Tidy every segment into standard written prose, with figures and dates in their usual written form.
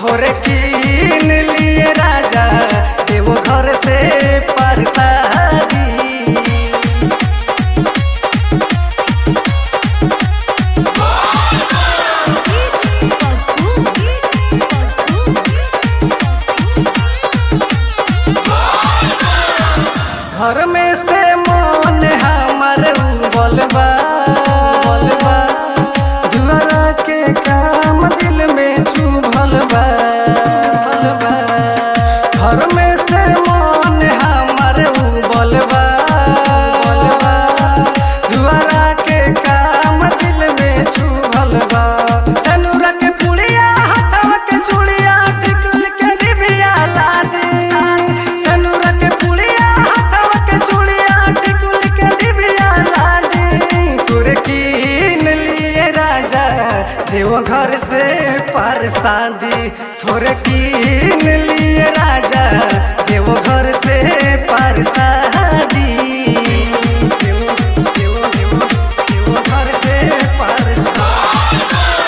थोड़े कीन लिए राजा देवो घर से परसादी। घर में से मन हमार बोलबा जुआरा के काम दिल में चुभल बा। घर में से मन हमार बोलबा जुआरा के काम दिल में चुभल बा। सनुरा के पुड़िया हाथवा के चूड़िया टिकुल के डिबिया ला दे। सनुरा के पुड़िया हाथवा के चूड़िया टिकुल के डिबिया ला दे। तोरे कीन लिए राजा देव घर से परसादी। थोड़े कीन लिए राजा देव घर से परसादी। देव घर से परसादी।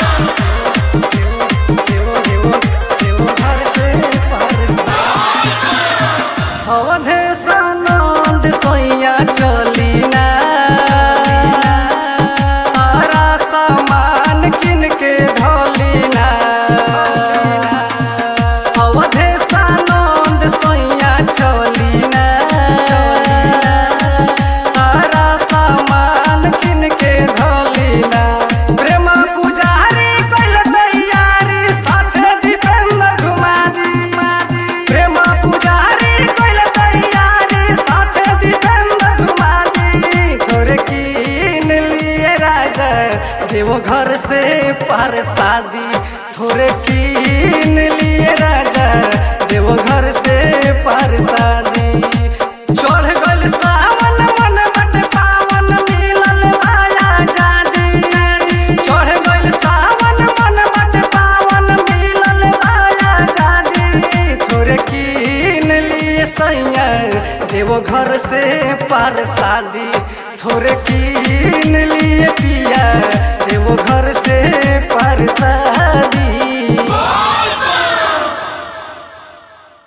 देव घर से परसादी। अवधेश आनंद सोइया चली ना सारा सामान किन के धोली ना। अवधेश आनंद सोइया चली ना सारा सामान किन के धोली ना। प्रेमा पुजारी कइल तैयारी साथे दीपेंद्र घुमा दी। प्रेमा पुजारी कइल तैयारी साथे दीपेंद्र घुमा दी। थोड़े कीन लिए राजा देवो घर से परसादी। थोड़े कीन लिए राजा देवो घर से परसादी। चढ़ गइल सावन मन बट पावन मिलल माया जादी। चढ़ गइल सावन मन बट पावन मिलल माया जादी। थोड़े कीन लिए सैया देवो घर से परसादी। थोड़े कीन